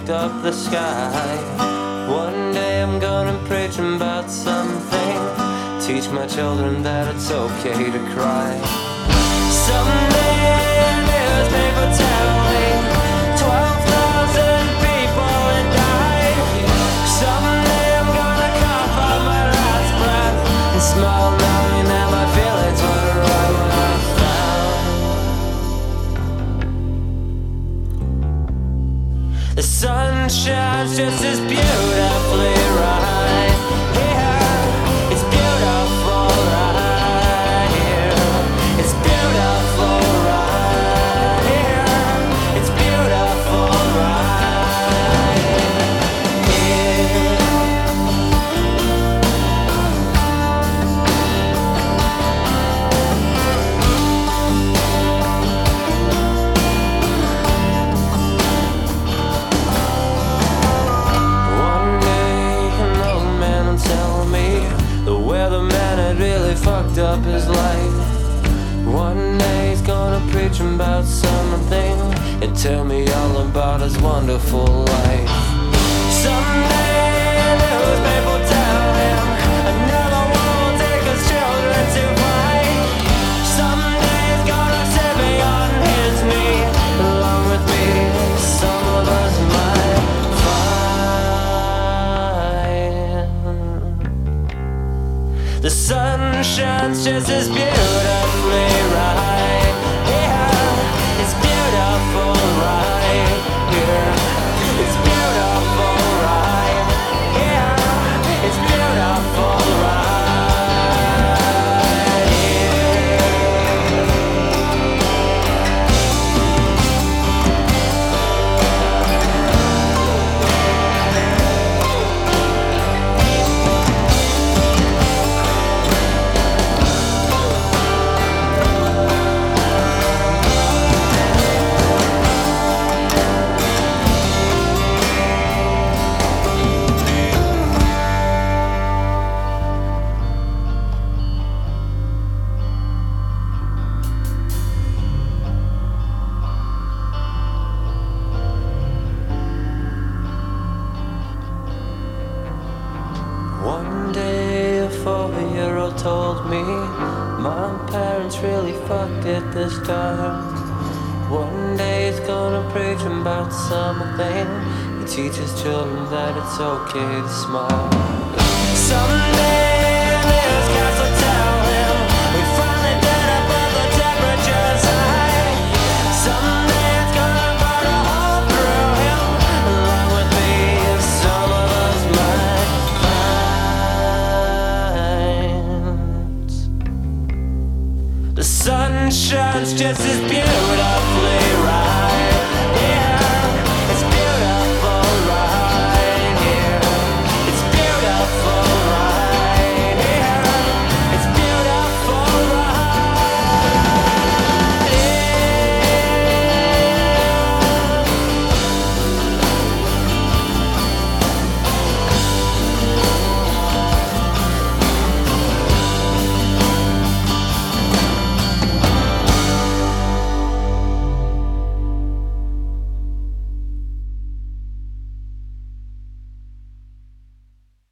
fucked up the sky. One day I'm gonna preach about something, teach my children that it's okay to cry. Someday a newspaper telling 12,000 people had died. Someday I'm gonna cough out my last breath and smile knowing that my feelings were right when I found. The sun shines just as beautifully right here. It's beautiful right here. It's beautiful right here. It's beautiful right here. One day an old man will tell me the weatherman had really fucked up his life. One day he's gonna preach about something and tell me all about his wonderful life. Someday a newspaper will tell him another one will take his children to fight. Someday he's gonna set me on his knee. Along with me, some of us might find. The sun shines just as beautifully right here. It's beautiful right here. It's beautiful right here. It's beautiful right here. One day a 4-year-old told me my parents really fucked it this time. One day he's gonna preach about something. He teaches children that it's okay to smile. Someday this cats will tell him we finally did it, but the temperature's high. Someday it's gonna burn a hole through him. Along with me, some of us might find. The sun shines just as